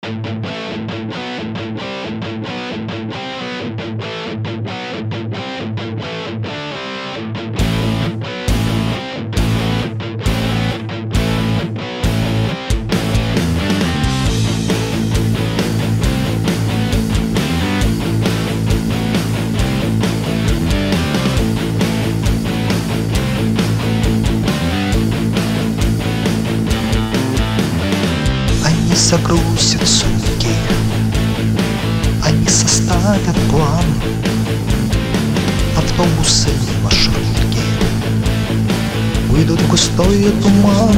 Загрузят сумки, они составят план, автобусы и маршрутки уйдут в густой туман.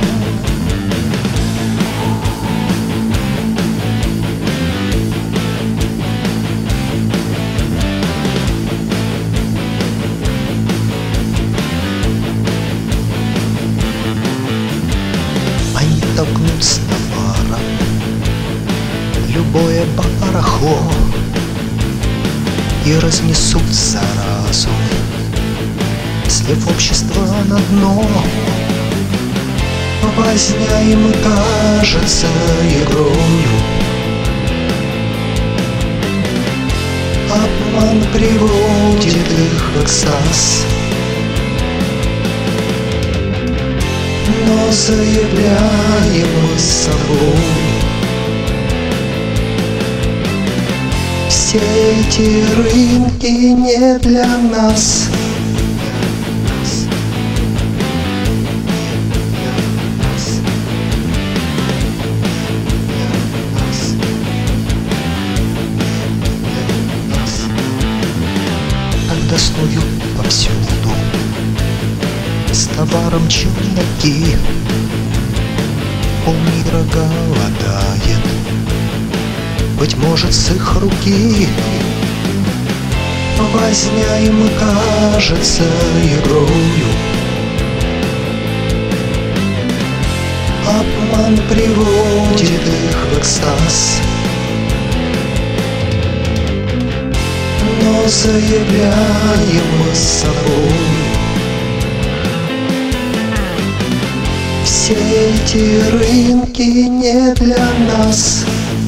Они толкнут с товара любое барахло и разнесут заразу, слив общества на дно. Возня им кажется игрою, обман приводит их в экстаз. Но заявляем мы с собой: все эти рынки не для нас. Когда снуют повсюду с товаром челноки, полмира голодает, быть может, с их руки. Возня им кажется игрою, обман приводит их в экстаз. Но заявляем мы с собой: все эти рынки не для нас.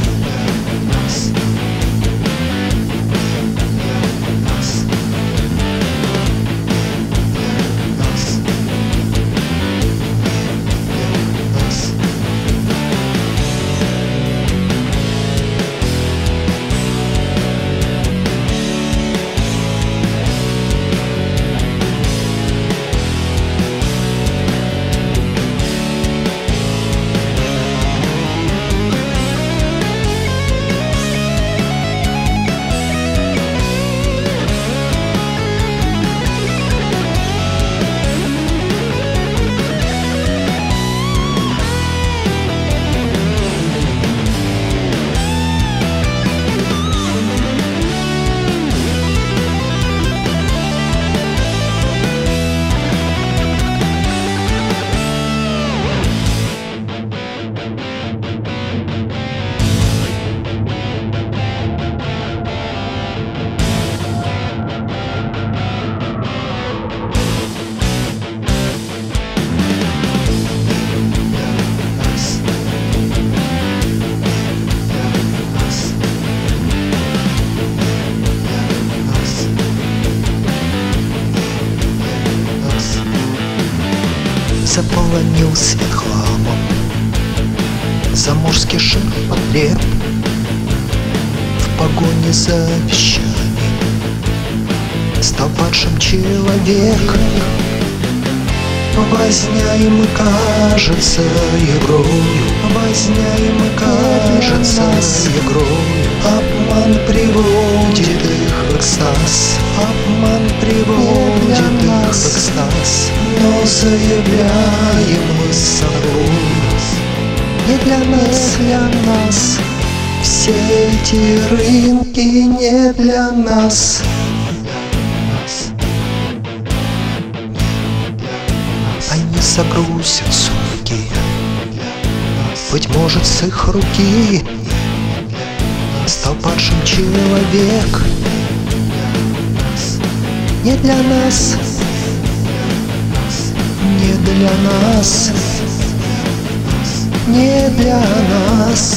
Заполонил свет хламом заморский ширпотреб в погоне за вещами стал падшим человек. Возня им кажется игрою, возня им кажется игрою, обман приводит их в экстаз, обман приводит их в экстаз. Но заявляем мы с собой: не для нас, для нас. Все эти рынки не для нас. Они загрузят сумки, быть может, с их руки стал падшим человек. Не для нас, не для нас, не для нас.